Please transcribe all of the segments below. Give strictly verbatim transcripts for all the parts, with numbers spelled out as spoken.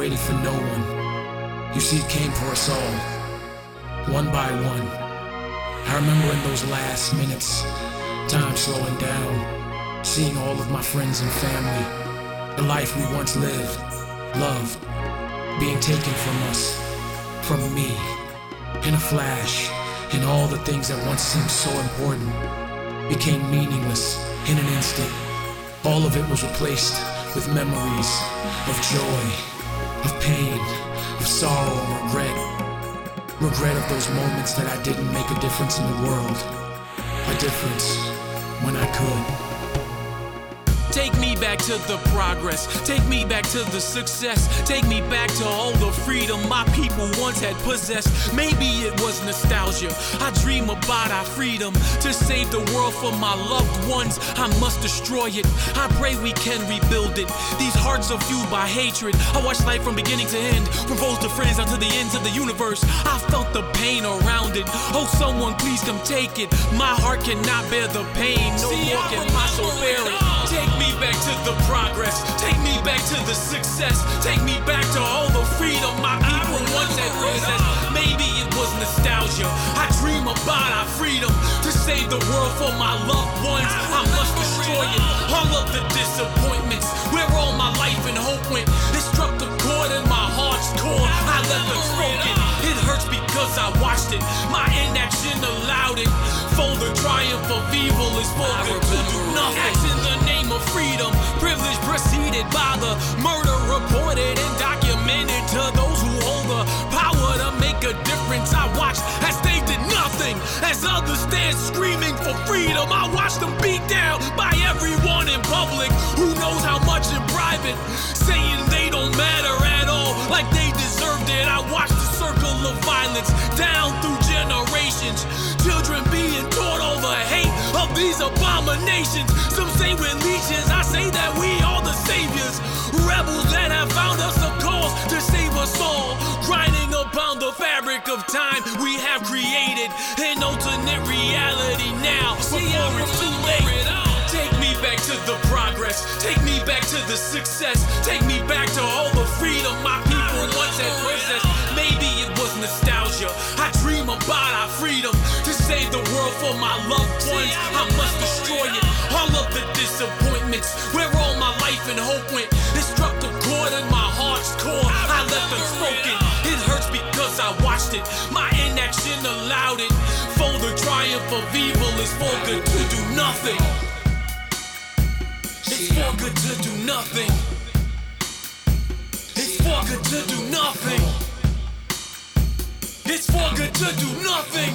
waited for no one. You see, it came for us all, one by one. I remember in those last minutes, time slowing down, seeing all of my friends and family, the life we once lived, loved, being taken from us, from me, in a flash, and all the things that once seemed so important became meaningless in an instant. All of it was replaced with memories of joy, of pain, of sorrow and regret. Regret of those moments that I didn't make a difference in the world. A difference when I could. Take me back to the progress. Take me back to the success. Take me back to all the freedom my people once had possessed. Maybe it was nostalgia. I dream about our freedom. To save the world from my loved ones, I must destroy it. I pray we can rebuild it. These hearts are fueled by hatred. I watch life from beginning to end, from foes to friends down to the ends of the universe. I felt the pain around it. Oh, someone please come take it. My heart cannot bear the pain. No more can my soul bear it. Take me back to the progress. Take me back to the success. Take me back to all the freedom my people once had possessed. Maybe it was nostalgia. I dream about our freedom. To save the world for my loved ones, I must destroy it. All of the disappointments, where all my life and hope went. It struck the chord in my heart's core. I left unspoken. It hurts because I watched it. My inaction allowed it. For the triumph of evil is spoken to do nothing. Acts in the name of freedom. Privilege preceded by the murder reported and documented. To those who hold the power to make a difference, I watched as they did nothing. As others stand screaming for freedom, I watched them beat down by everyone in public. Who knows how much in private, saying they don't matter at all, like they deserved it. I watched the circle of violence down through generations. Children being taught all the hate of these abominations. Some say we're legions, I say that we are the saviors. Rebels that have found us a cause to save us all. Grinding upon the fabric of time we have created an alternate reality now, before it's too late. Take me back to the progress. Take me back to the success. Take me back to all the freedom my people once had possessed. Maybe it was nostalgia. I dream about our freedom. To save the world for my loved ones, I must destroy it. All of the disappointments, where all my life and hope went. It struck a chord in my heart's core. I left unspoken. It hurts because I watched it. My inaction allowed it. For the triumph of evil is for good to do nothing. It's for good to do nothing. It's for good to do nothing. It's for good to do nothing.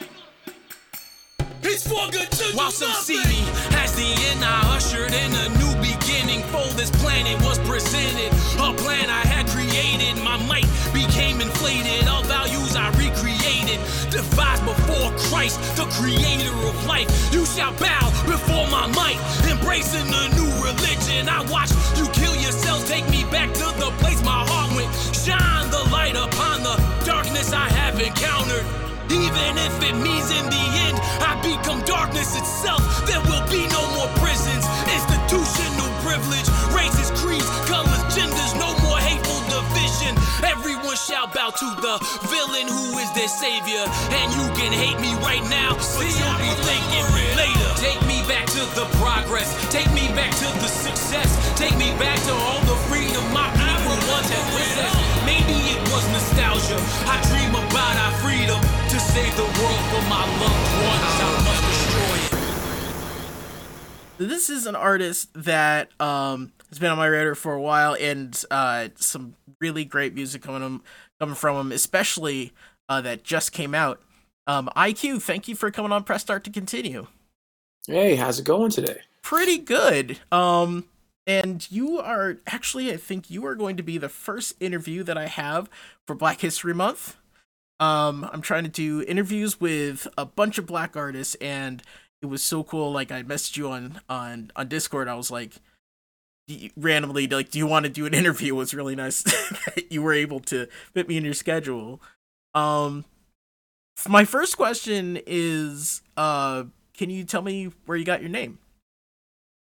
It's for good to do While some nothing. See me as the end, I ushered in a new beginning. For this planet was presented a plan I had created. My might became inflated. All values I recreated, devised before Christ, the creator of life. You shall bow before my might, embracing a new religion. I watched you kill yourselves. Take me back to the place my heart went. Shine the light upon the darkness I have encountered. Even if it means in the end I become darkness itself, there will be no more prisons, institutional privilege, races, creeds, colors, genders, no more hateful division. Everyone shall bow to the villain who is their savior. And you can hate me right now, but you'll be thinking later. Take me back to the progress. Take me back to the success. Take me back to all the freedom my people once had possessed. Maybe it was nostalgia. I dream about our freedom. To save the world for my loved ones, I must destroy it. This is an artist that um, has been on my radar for a while, and uh, some really great music coming, him, coming from him, especially uh, that just came out. Um, I Q, thank you for coming on Press Start to continue. Hey, how's it going today? Pretty good. Um, and you are, actually, I think you are going to be the first interview that I have for Black History Month. Um, I'm trying to do interviews with a bunch of black artists, and it was so cool. Like, I messaged you on, on, on Discord. I was like, randomly, like, do you want to do an interview? It was really nice that you were able to fit me in your schedule. Um, my first question is, uh, can you tell me where you got your name?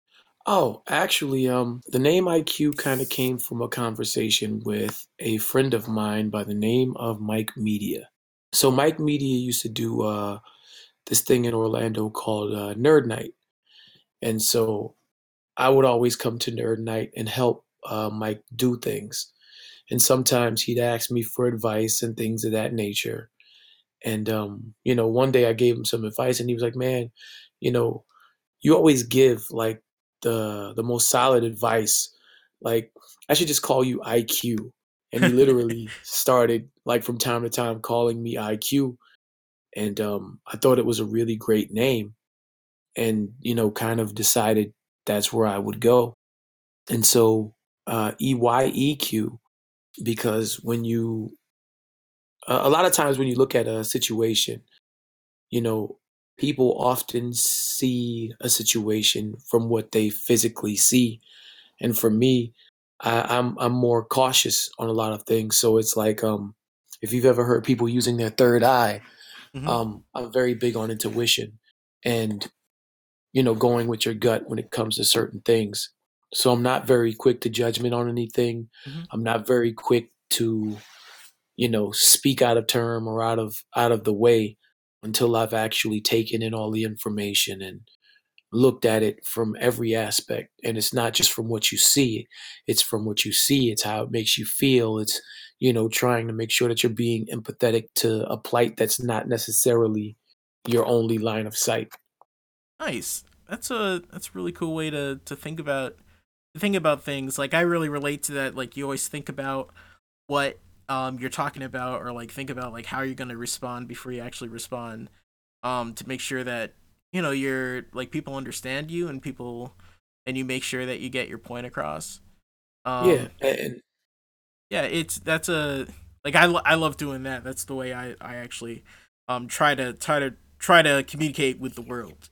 Oh, actually, um, the name I Q kind of came from a conversation with a friend of mine by the name of Mike Media. So Mike Media used to do uh, this thing in Orlando called uh, Nerd Night, and so I would always come to Nerd Night and help uh, Mike do things. And sometimes he'd ask me for advice and things of that nature. And um, you know, one day I gave him some advice, and he was like, "Man, you know, you always give like the the most solid advice. Like I should just call you I Q." And he literally started like from time to time calling me I Q, and um, I thought it was a really great name, and you know, kind of decided that's where I would go. And so uh, E Y E Q, because when you a a lot of times when you look at a situation, you know, people often see a situation from what they physically see. And for me, I, I'm I'm more cautious on a lot of things. So it's like um, if you've ever heard people using their third eye, Hmm. um, I'm very big on intuition and you know going with your gut when it comes to certain things. So I'm not very quick to judgment on anything. Hmm. I'm not very quick to you know speak out of term or out of out of the way until I've actually taken in all the information and looked at it from every aspect. And it's not just from what you see, it's from what you see, it's how it makes you feel. It's, you know, trying to make sure that you're being empathetic to a plight that's not necessarily your only line of sight. Nice. That's a that's a really cool way to to think about think about things. Like I really relate to that. Like you always think about what um you're talking about, or like think about like how you're gonna respond before you actually respond. Um, to make sure that you know you're like people understand you and people and you make sure that you get your point across. Yeah, Um, and yeah, it's that's a like I, lo- I love doing that. That's the way I I actually um try to try to try to communicate with the world.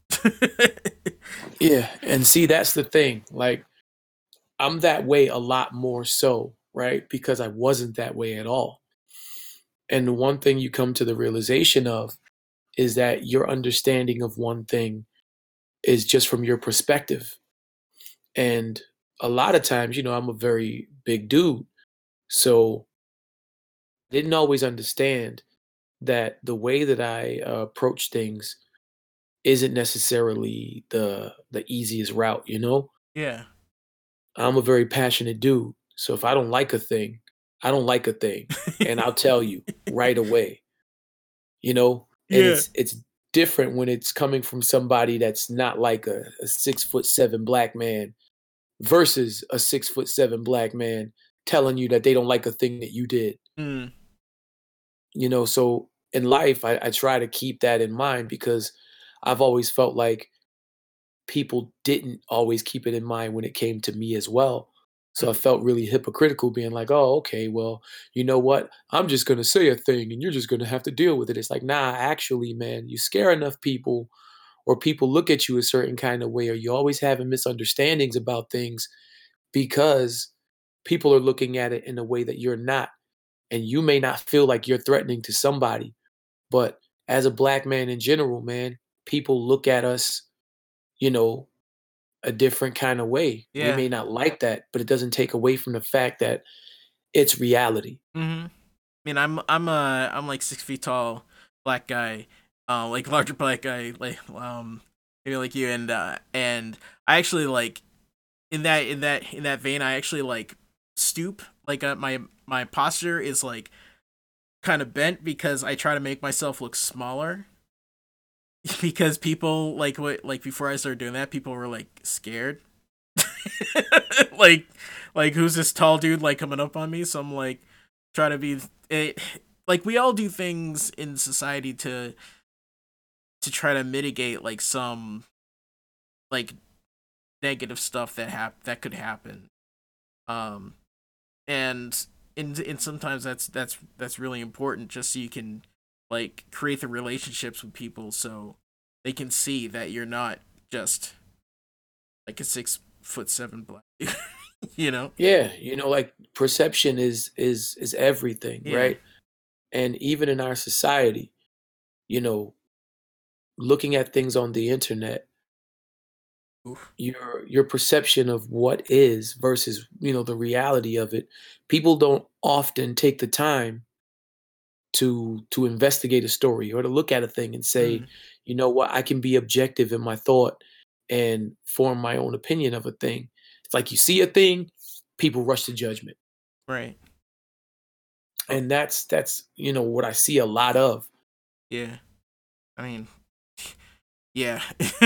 yeah, and see that's the thing. Like I'm that way a lot more so, right? Because I wasn't that way at all. And the one thing you come to the realization of is that your understanding of one thing is just from your perspective. And a lot of times, you know, I'm a very big dude. So I didn't always understand that the way that I uh, approach things isn't necessarily the the easiest route, you know? Yeah. I'm a very passionate dude. So if I don't like a thing, I don't like a thing. And I'll tell you right away, you know? And Yeah. it's it's different when it's coming from somebody that's not like a, a six foot seven black man versus a six foot seven black man telling you that they don't like a thing that you did. Mm. You know, so in life, I, I try to keep that in mind because I've always felt like people didn't always keep it in mind when it came to me as well. So I felt really hypocritical being like, oh, okay, well, you know what? I'm just going to say a thing and you're just going to have to deal with it. It's like, nah, actually, man, you scare enough people or people look at you a certain kind of way or you always having misunderstandings about things because people are looking at it in a way that you're not. And you may not feel like you're threatening to somebody, but as a black man in general, man, people look at us, you know, a different kind of way. We Yeah. may not like that, but it doesn't take away from the fact that it's reality. Mm-hmm. I mean, I'm I'm uh I'm like six feet tall, black guy, uh, like larger black guy, like um maybe like you, and uh and I actually like in that in that in that vein, I actually like stoop, like uh, my my posture is like kind of bent because I try to make myself look smaller. Because people like what like before I started doing that, people were like scared. like like who's this tall dude like coming up on me? So I'm like try to be it, like we all do things in society to to try to mitigate like some like negative stuff that hap- that could happen. Um and and and sometimes that's that's that's really important just so you can like create the relationships with people so they can see that you're not just like a six foot seven black you know. Yeah, you know, like perception is is is everything, Yeah. right? And even in our society, you know, looking at things on the internet, Oof. your your perception of what is versus, you know, the reality of it. People don't often take the time to to investigate a story or to look at a thing and say, Mm, you know what, I can be objective in my thought and form my own opinion of a thing. It's like you see a thing, people rush to judgment. right. Oh, And that's that's, you know, what I see a lot of. yeah. I mean, yeah.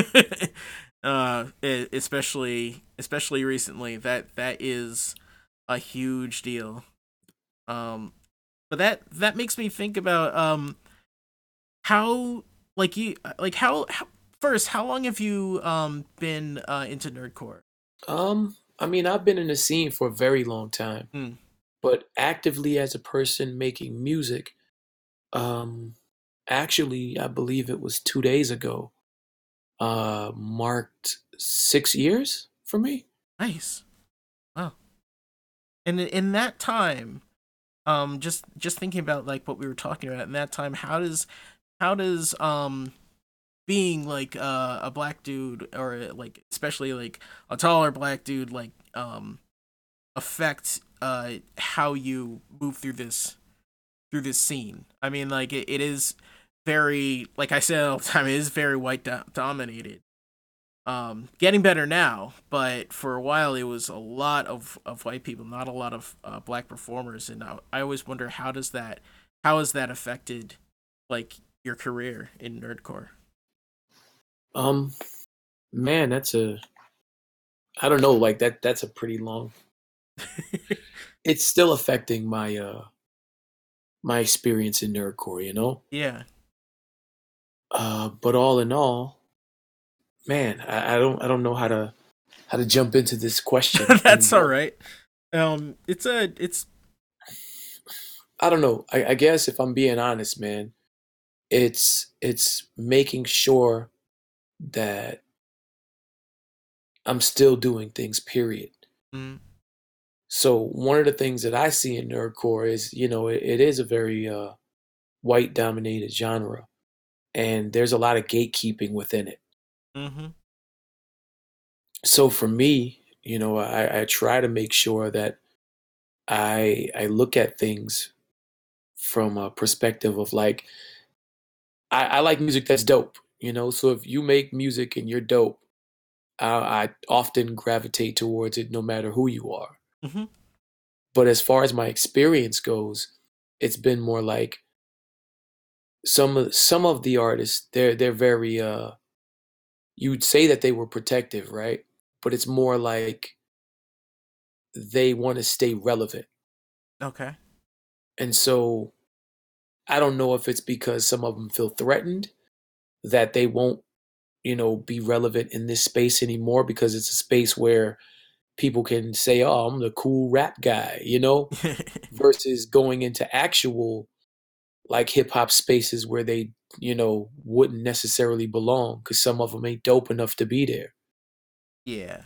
uh, e- especially especially recently, that that is a huge deal. Um, but that that makes me think about um how like you like how, how first how long have you um been uh into nerdcore? Um, I mean, I've been in the scene for a very long time, Mm, but actively as a person making music, um, actually, I believe it was two days ago, uh, marked six years for me. nice. Wow. And in in that time, um, just just thinking about like what we were talking about in that time, how does how does um being like uh, a black dude or like especially like a taller black dude like um affect uh how you move through this through this scene? I mean, like it, it is very like I said all the time, it is very white do- dominated. Um, getting better now, but for a while it was a lot of, of white people, not a lot of uh, black performers, and I, I always wonder how does that how has that affected like your career in nerdcore? Um, man, that's a, I don't know, like that, that's a pretty long, it's still affecting my, uh, my experience in nerdcore, you know? Yeah. Uh, but all in all, man, I, I don't, I don't know how to, how to jump into this question in That's all one. right. Um, it's a it's I don't know. I, I guess if I'm being honest, man, it's it's making sure that I'm still doing things, period. mm, So one of the things that I see in nerdcore is, you know, it, it is a very uh, white dominated genre, and there's a lot of gatekeeping within it. mm-hmm, So for me, you know, I, I try to make sure that I I look at things from a perspective of like I, I like music that's dope, you know. So if you make music and you're dope, I, I often gravitate towards it no matter who you are. mm-hmm, But as far as my experience goes, it's been more like some of some of the artists, they're they're very uh you'd say that they were protective, right? But it's more like they want to stay relevant. okay, And so I don't know if it's because some of them feel threatened that they won't, you know, be relevant in this space anymore because it's a space where people can say, "Oh, I'm the cool rap guy," you know, versus going into actual like hip hop spaces where they, you know, wouldn't necessarily belong because some of them ain't dope enough to be there. yeah.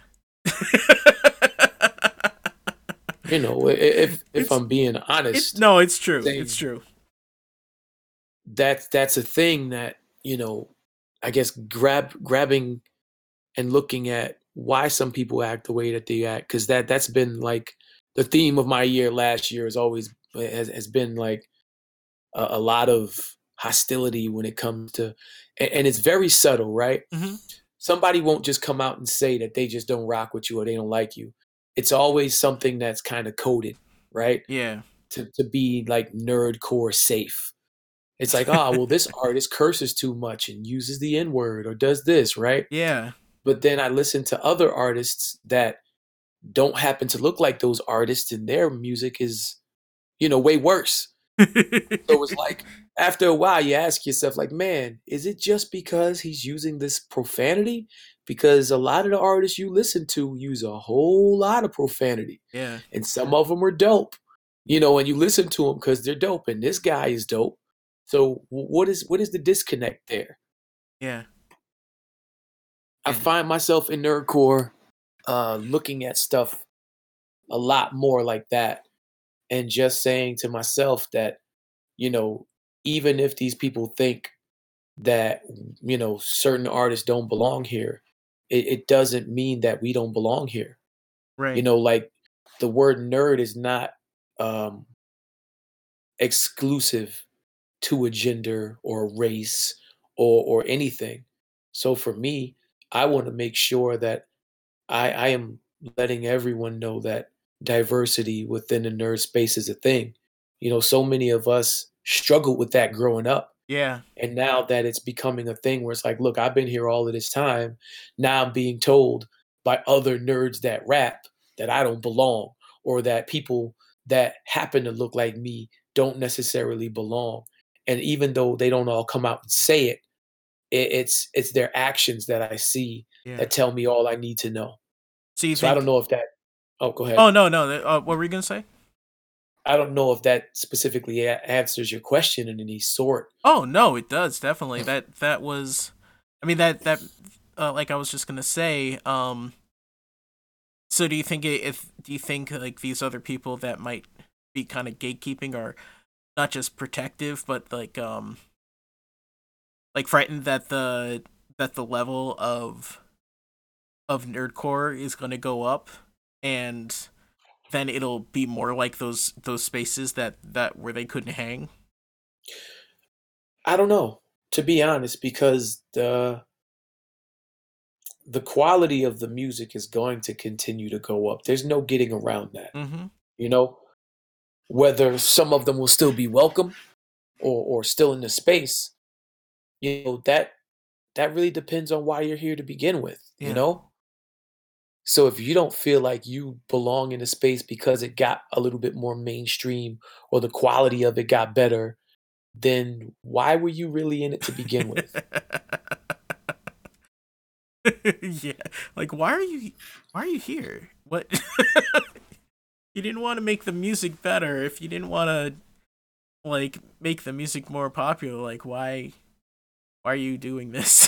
You know, i- if if it's I'm being it honest, no, it's true. It's saying true. that's that's a thing that, you know, I guess grab grabbing and looking at why some people act the way that they act because that that's been like the theme of my year last year has always has, has been like a, a lot of hostility when it comes to and, and it's very subtle, right? Hmm. Somebody won't just come out and say that they just don't rock with you or they don't like you. It's always something that's kind of coded, right? Yeah. To to be like nerdcore safe. It's like, oh, well, this artist curses too much and uses the N word or does this, right? Yeah. But then I listen to other artists that don't happen to look like those artists, and their music is, you know, way worse. So it's like after a while, you ask yourself, like, man, is it just because he's using this profanity? Because a lot of the artists you listen to use a whole lot of profanity, Yeah. and some of them are dope, you know, and you listen to them because they're dope, and this guy is dope. So wh- what is what is the disconnect there? Yeah. I And find myself in nerdcore uh, looking at stuff a lot more like that, and just saying to myself that, you know, even if these people think that, you know, certain artists don't belong here, it, it doesn't mean that we don't belong here. Right. You know, like the word nerd is not um, exclusive to a gender or a race or or anything. So for me, I want to make sure that I, I am letting everyone know that diversity within the nerd space is a thing. You know, so many of us struggled with that growing up. Yeah. And now that it's becoming a thing where it's like, look, I've been here all of this time. Now I'm being told by other nerds that rap that I don't belong, or that people that happen to look like me don't necessarily belong. And even though they don't all come out and say it, it it's it's their actions that I see Yeah. that tell me all I need to know. So you So I think? don't know if that. Oh, go ahead. Oh no, no. th- Uh, what were you gonna say? I don't know if that specifically a- answers your question in any sort. Oh no, it does definitely. That that was, I mean that that uh, like I was just gonna say. Um, so do you think it, if do you think like these other people that might be kind of gatekeeping are not just protective, but like um like frightened that the that the level of of nerdcore is gonna go up, and then it'll be more like those those spaces that that where they couldn't hang. I don't know, to be honest, because the the quality of the music is going to continue to go up. There's no getting around that. Mm-hmm. You know, whether some of them will still be welcome or or still in the space, you know, that that really depends on why you're here to begin with, you Yeah. know? So if you don't feel like you belong in a space because it got a little bit more mainstream or the quality of it got better, then why were you really in it to begin with? Yeah, like why are you why are you here? What? You didn't want to make the music better. If you didn't want to like make the music more popular, like why why are you doing this?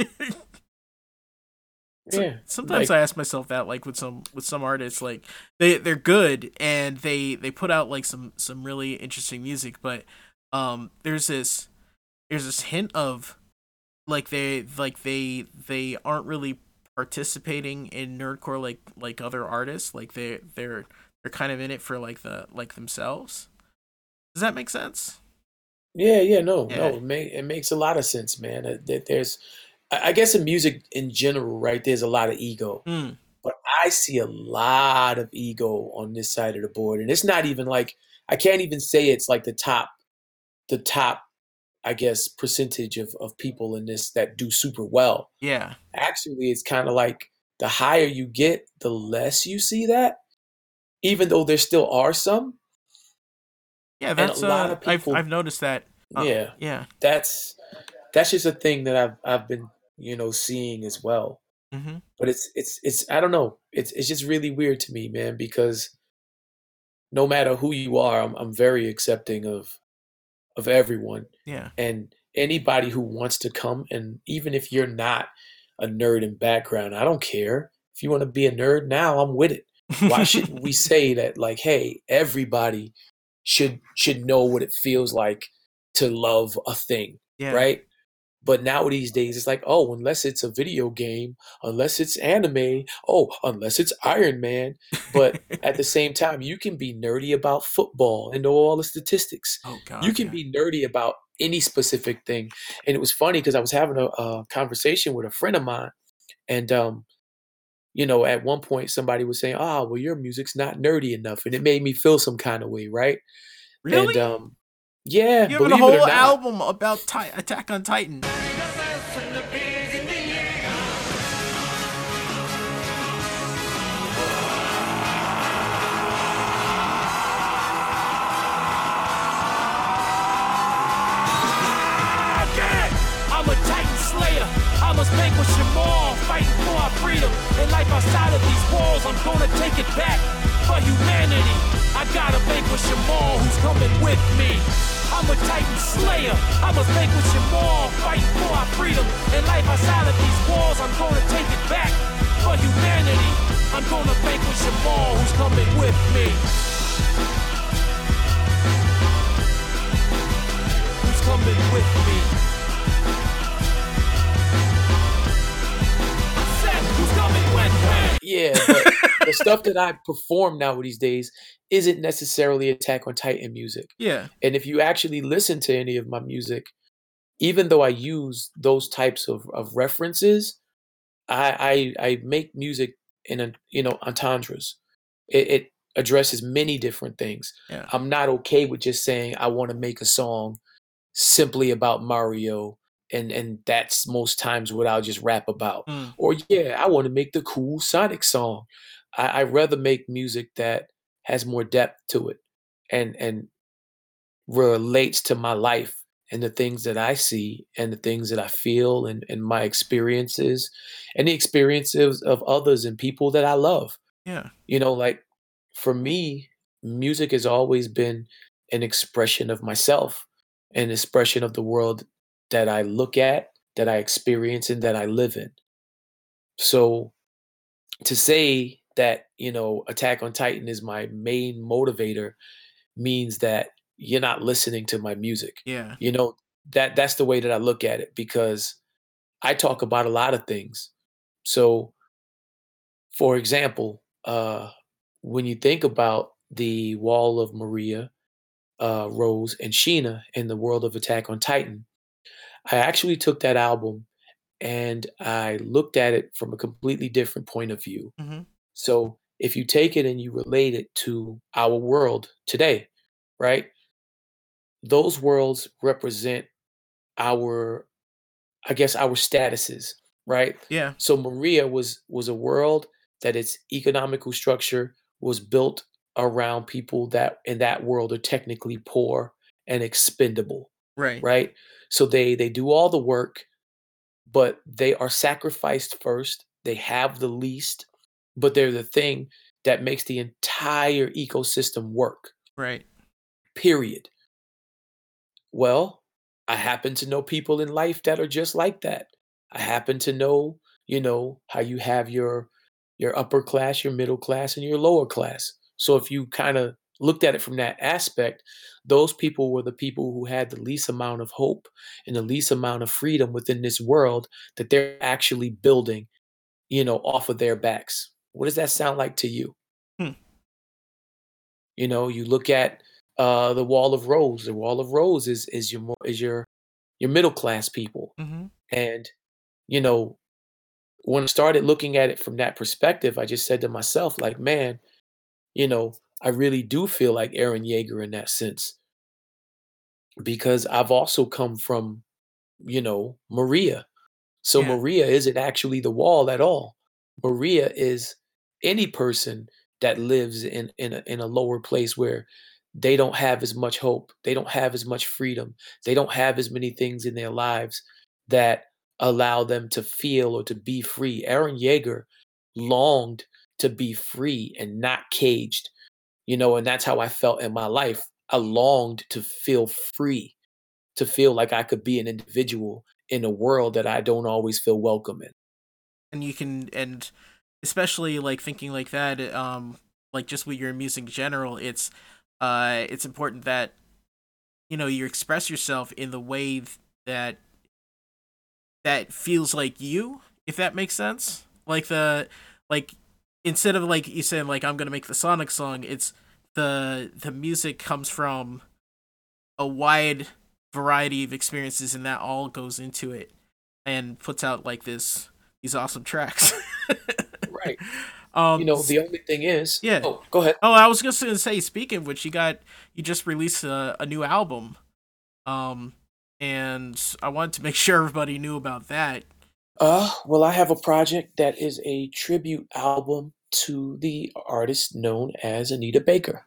So- Yeah. sometimes like- I ask myself that, like with some with some artists, like they they're good and they they put out like some some really interesting music, but um there's this there's this hint of like they like they they aren't really participating in nerdcore like like other artists, like they they're they're kind of in it for like the like themselves. Does that make sense? Yeah, yeah, no, Yeah. no, it, make, it makes a lot of sense, man. Uh, there- There's, I I guess in music in general, right, there's a lot of ego. Mm. But I see a lot of ego on this side of the board. And it's not even like, I can't even say it's like the top, the top, I guess, percentage of, of people in this that do super well. Yeah. Actually, it's kind of like the higher you get, the less you see that, even though there still are some. Yeah, a that's lot uh of I've people- I've noticed that. Uh, Yeah. Yeah. That's that's just a thing that I've I've been, you know, seeing as well. Mhm. But it's it's it's I don't know. It's it's just really weird to me, man, because no matter who you are, I'm I'm very accepting of of everyone. Yeah. And anybody who wants to come, and even if you're not a nerd in background, I don't care. If you want to be a nerd now, I'm with it. Why shouldn't we say that, like, hey, everybody should should know what it feels like to love a thing, Yeah. right? But now these days, it's like, oh, unless it's a video game, unless it's anime, oh, unless it's Iron Man. But at the same time, you can be nerdy about football and know all the statistics. Oh god. You can yeah. be nerdy about any specific thing. And it was funny because I was having a, a conversation with a friend of mine, and um, you know, at one point somebody was saying, "Ah, well, your music's not nerdy enough," and it made me feel some kind of way, right? Really? And um, yeah, You have a believe whole it or not, album about Ti- Attack on Titan. Again, I'm a Titan Slayer. I must vanquish them all, fighting for our freedom. And life outside of these walls, I'm gonna take it back for humanity. I gotta vanquish them all. Who's coming with me? I'm a Titan Slayer. I must vanquish them all, fighting for our freedom. And life outside of these walls, I'm gonna take it back for humanity. I'm gonna vanquish them all. Who's coming with me? Who's coming with me? I said Yeah, but the stuff that I perform now these days isn't necessarily Attack on Titan music. Yeah. And if you actually listen to any of my music, even though I use those types of, of references, I, I I make music in a you know entendres. It, it addresses many different things. Yeah. I'm not okay with just saying I want to make a song simply about Mario, and and that's most times what I'll just rap about. Mm. Or yeah, I want to make the cool Sonic song. I, I rather make music that has more depth to it and and relates to my life and the things that I see and the things that I feel and, and my experiences and the experiences of others and people that I love. Yeah. You know, like for me, music has always been an expression of myself, an expression of the world that I look at, that I experience, and that I live in. So to say that, you know, Attack on Titan is my main motivator means that you're not listening to my music. Yeah. You know, that that's the way that I look at it because I talk about a lot of things. So, for example, uh, when you think about the Wall of Maria, uh, Rose, and Sheena in the world of Attack on Titan, I actually took that album and I looked at it from a completely different point of view. Mm-hmm. So, if you take it and you relate it to our world today, right? Those worlds represent our, I guess, our statuses, right? Yeah. So Maria was was a world that its economical structure was built around people that in that world are technically poor and expendable, Right. right? So they they do all the work, but they are sacrificed first. They have the least, but they're the thing that makes the entire ecosystem work. Right. Period. Well, I happen to know people in life that are just like that. I happen to know, you know, how you have your your upper class, your middle class, and your lower class. So if you kind of looked at it from that aspect, those people were the people who had the least amount of hope and the least amount of freedom within this world that they're actually building, you know, off of their backs. What does that sound like to you? Hmm. You know, you look at uh, the Wall of Rose. The Wall of Rose is is your more is your your middle class people, Mm-hmm. and you know when I started looking at it from that perspective, I just said to myself, like, man, you know, I really do feel like Aaron Yeager in that sense because I've also come from, you know, Maria. So Yeah. Maria isn't actually the wall at all. Maria is any person that lives in in a, in a lower place where they don't have as much hope, they don't have as much freedom, they don't have as many things in their lives that allow them to feel or to be free. Aaron Yeager longed to be free and not caged, you know, and that's how I felt in my life. I longed to feel free, to feel like I could be an individual in a world that I don't always feel welcome in. And you can, and especially like thinking like that, um, like just with your music in general, it's, uh, it's important that, you know, you express yourself in the way that that feels like you, if that makes sense. Like the, like instead of like you said, like I'm gonna make the Sonic song, it's the the music comes from a wide variety of experiences, and that all goes into it and puts out like this these awesome tracks. Right. Um, You know, the only thing is, yeah. oh, go ahead. Oh, I was just gonna say, speaking of which, you got you just released a, a new album, um, and I wanted to make sure everybody knew about that. Uh, well, I have a project that is a tribute album to the artist known as Anita Baker.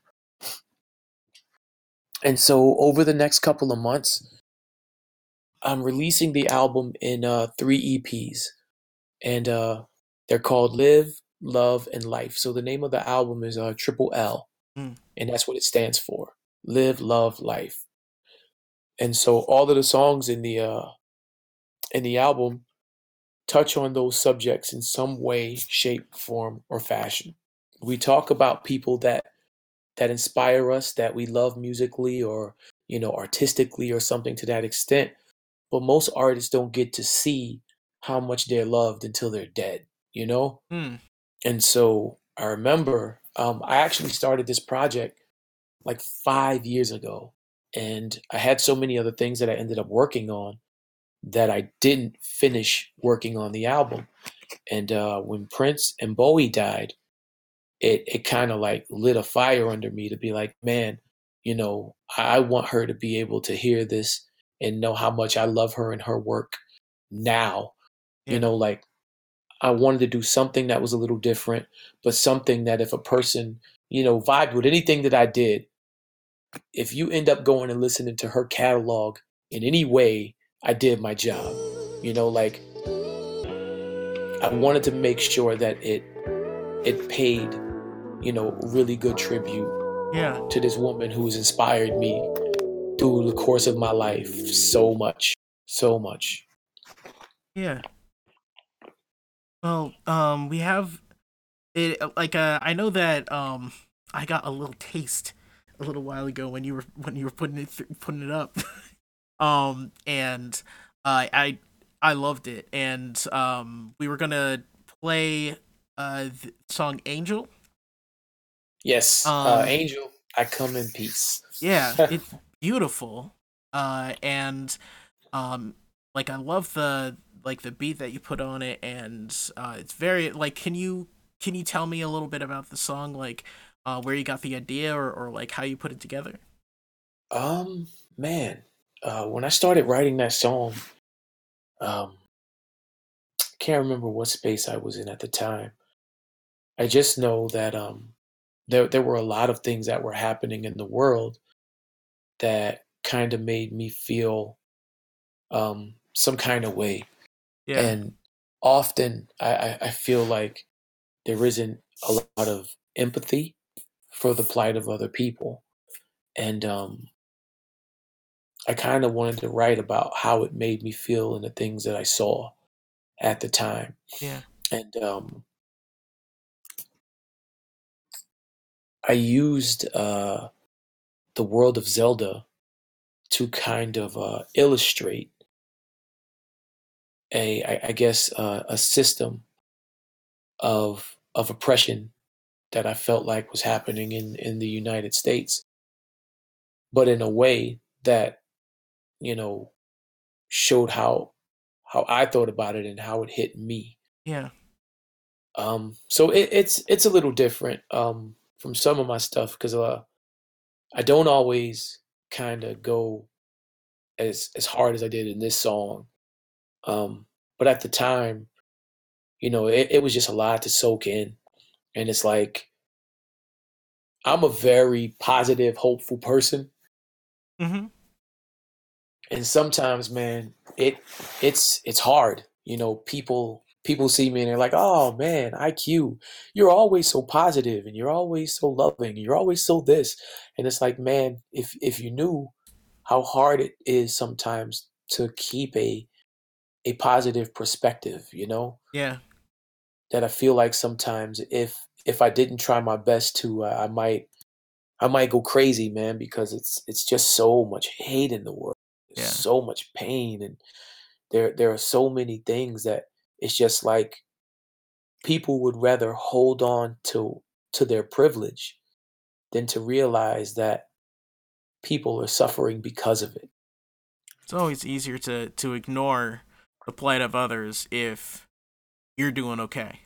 And so over the next couple of months, I'm releasing the album in uh, three E Ps. And uh, they're called Live, Love, and Life. So the name of the album is uh, Triple L. Mm. And that's what it stands for. Live, Love, Life. And so all of the songs in the uh, in the album touch on those subjects in some way, shape, form, or fashion. We talk about people that that inspire us, that we love musically or, you know, artistically or something to that extent. But most artists don't get to see how much they're loved until they're dead, you know? Mm. And so I remember um, I actually started this project like five years ago, and I had so many other things that I ended up working on that I didn't finish working on the album. And uh, when Prince and Bowie died, it it kind of like lit a fire under me to be like, man, you know, I, I want her to be able to hear this and know how much I love her and her work now. You Yeah. know, like I wanted to do something that was a little different, but something that if a person, you know, vibed with anything that I did, if you end up going and listening to her catalog in any way, I did my job. You know, like I wanted to make sure that it it paid, you know, really good tribute Yeah. to this woman who's inspired me through the course of my life so much, so much. Yeah. Well, um, we have it like uh, I know that um, I got a little taste a little while ago when you were when you were putting it th- putting it up, um, and uh, I I loved it, and um, we were gonna play uh the song Angel. Yes, uh, Um, Angel, I come in peace. yeah, it's beautiful, uh, and um, like I love the like the beat that you put on it, and uh, it's very like. Can you can you tell me a little bit about the song, like uh, where you got the idea, or or like how you put it together? Um, man, uh, when I started writing that song, um, can't remember what space I was in at the time. I just know that um, there there were a lot of things that were happening in the world that kind of made me feel um, some kind of way. Yeah, And often I, I I feel like there isn't a lot of empathy for the plight of other people. And um, I kind of wanted to write about how it made me feel and the things that I saw at the time. yeah, And um, I used uh, the world of Zelda to kind of uh, illustrate a, I, I guess, uh, a system of of oppression that I felt like was happening in in the United States, but in a way that you know showed how how I thought about it and how it hit me. yeah. Um, so it, it's it's a little different um, from some of my stuff because uh, I don't always kind of go as as hard as I did in this song. Um, but at the time, you know, it, it was just a lot to soak in, and it's like I'm a very positive, hopeful person, Mm-hmm. and sometimes, man, it it's it's hard. You know, people people see me and they're like, "Oh man, I Q, you're always so positive, and you're always so loving, and you're always so this," and it's like, man, if if you knew how hard it is sometimes to keep a a positive perspective, you know, Yeah. that I feel like sometimes if if I didn't try my best to, uh, I might I might go crazy, man, because it's it's just so much hate in the world. There's Yeah. so much pain, and there there are so many things that it's just like people would rather hold on to to their privilege than to realize that people are suffering because of it. It's always easier to to ignore the plight of others if you're doing okay.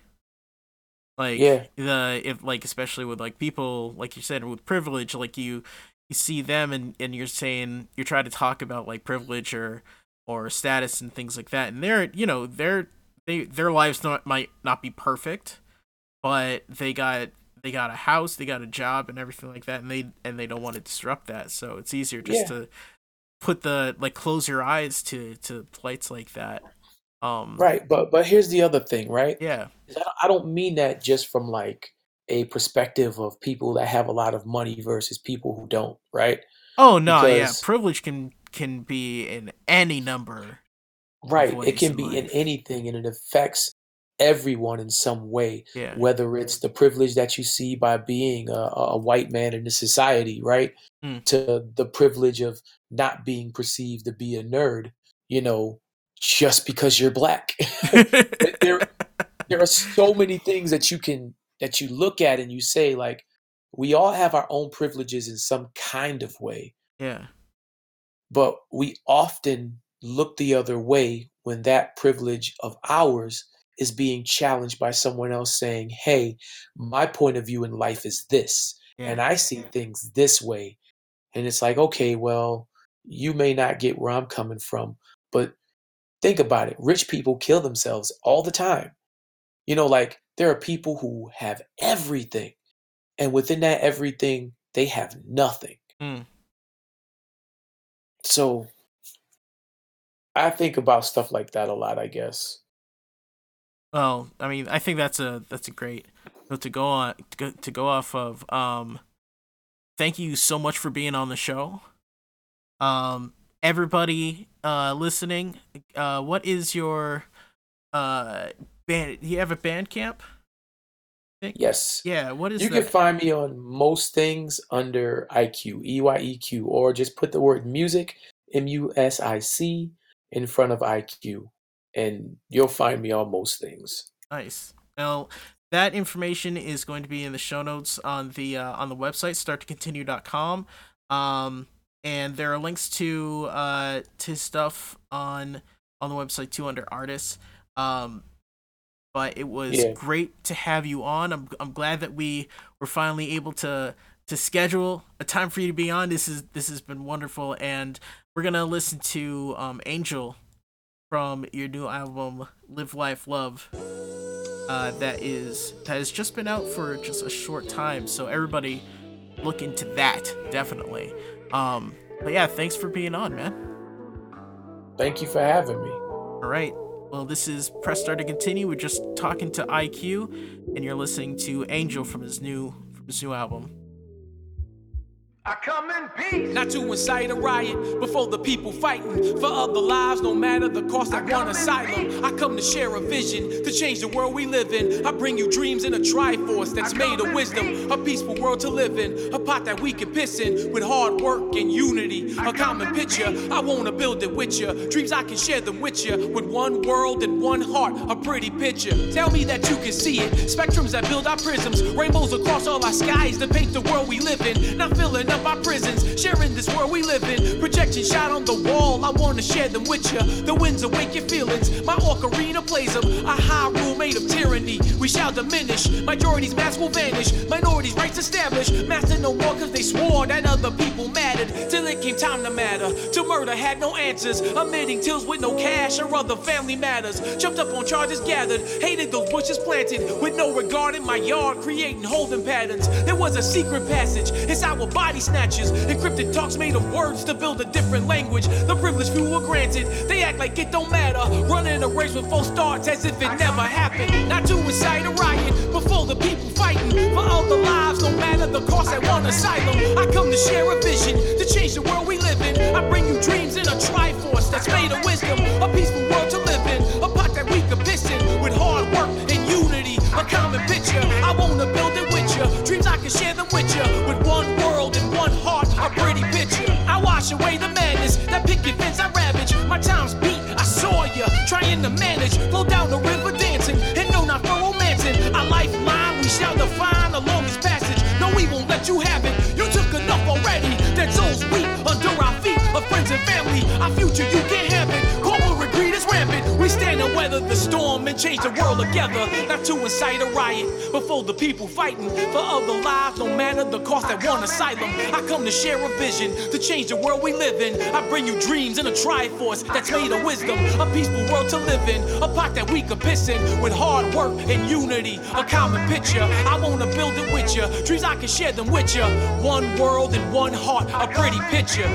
Yeah, Like the if like especially with like people like you said with privilege, like you you see them and and you're saying you're trying to talk about like privilege or or status and things like that, and they're you know they're they their lives not might not be perfect, but they got they got a house, they got a job and everything like that, and they and they don't want to disrupt that, so it's easier just yeah, to put the like close your eyes to to plights like that. Um, right. But but here's the other thing, right? yeah. Is I don't, I don't mean that just from like a perspective of people that have a lot of money versus people who don't, right? Oh no, yeah. Because Privilege can can be in any number of right, it ways can in be in life. anything and it affects everyone in some way, Yeah. whether it's the privilege that you see by being a, a white man in the society, right? Mm. To the privilege of not being perceived to be a nerd, you know, just because you're black. there, there there are so many things that you can that you look at and you say, like, we all have our own privileges in some kind of way, Yeah. but we often look the other way when that privilege of ours is being challenged by someone else saying, hey, my point of view in life is this, Yeah. and I see things this way. And it's like, okay, well, you may not get where I'm coming from, but think about it. Rich people kill themselves all the time. You know, like, there are people who have everything, and within that everything, they have nothing. Mm. So I think about stuff like that a lot, I guess. Well, I mean, I think that's a that's a great note to go on to go, to go off of. Um, thank you so much for being on the show. Um, everybody uh, listening, uh, what is your uh band? Do you have a Bandcamp? Yes. Yeah. What is you that? can find me on most things under I Q, E Y E Q, or just put the word music, M U S I C, in front of I Q, and you'll find me on most things. Nice. Well, that information is going to be in the show notes on the uh, on the website start to continue dot com. Um, and there are links to uh to stuff on on the website too under artists. Um, but it was Yeah. great to have you on. I'm I'm glad that we were finally able to to schedule a time for you to be on. This is this has been wonderful, and we're gonna listen to um Angel from your new album Live Life Love. Uh, that is that has just been out for just a short time, so everybody look into that definitely. Um, but yeah, thanks for being on, man. Thank you for having me. All right. Well, this is Press Start to Continue. We're just talking to I Q, and you're listening to Angel from his new from his new album. I come in peace, not to incite a riot before the people fighting for other lives, no matter the cost. I, I want asylum. I come to share a vision to change the world we live in. I bring you dreams in a triforce that's made of wisdom, peace. A peaceful world to live in, a pot that we can piss in with hard work and unity. I a common picture, I wanna build it with you. Dreams I can share them with you, with one world and one heart, a pretty picture. Tell me that you can see it. Spectrums that build our prisms, rainbows across all our skies to paint the world we live in. Not filling up our prisons, sharing this world we live in. Projection shot on the wall, I wanna share them with you. The winds awake your feelings, my ocarina plays them. A high rule made of tyranny, we shall diminish. Majority's mass will vanish, minorities' rights established. Master no more cause they swore that other people mattered. Till it came time to matter, to murder had no answers. Omitting tills with no cash or other family matters. Jumped up on charges gathered, hated those bushes planted. With no regard in my yard, creating holding patterns. There was a secret passage, it's our body snatchers. Encrypted talks made of words to build a different language. The privileged few were granted, they act like it don't matter. Running a race with false starts as if it never happened. Not to incite a riot before the people fighting for other lives, no matter the cost. I want asylum. I come to share a vision to change the world we live in. I bring you dreams in a triforce that's made of wisdom, a peaceful world to live in, a pot that we can piss in with hard work and unity, a common picture. I wanna build it with you, dreams I can share them with you, with one world and one heart, a pretty picture. I wash away the madness, that picket fence I ravage. My time's beat, I saw you trying to manage. Flow down the river dancing, and no, not for romancing. Our lifeline, we shall define the longest passage. No, we won't let you have it. You took enough already. Dead souls weep under our feet, of friends and family. Our future, you can't have it. Corporate greed is rampant. We stand and weather the storm and change the world together. Not to incite a riot before the people fighting for other lives, no matter the cost. That want asylum. I come to share a vision to change the world we live in. I bring you dreams in a triforce that's made of wisdom, a peaceful world to live in, a pot that we can piss in with hard work and unity, a common picture. I wanna build it with you, dreams I can share them with you. One world and one heart, a pretty picture,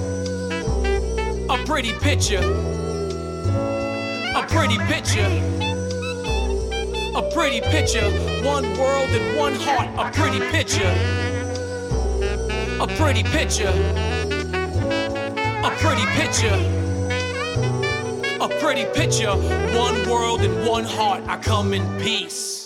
a pretty picture, a pretty picture, a pretty picture. One world and one heart, a pretty picture, a pretty picture, a pretty picture, a pretty picture. One world and one heart, I come in peace.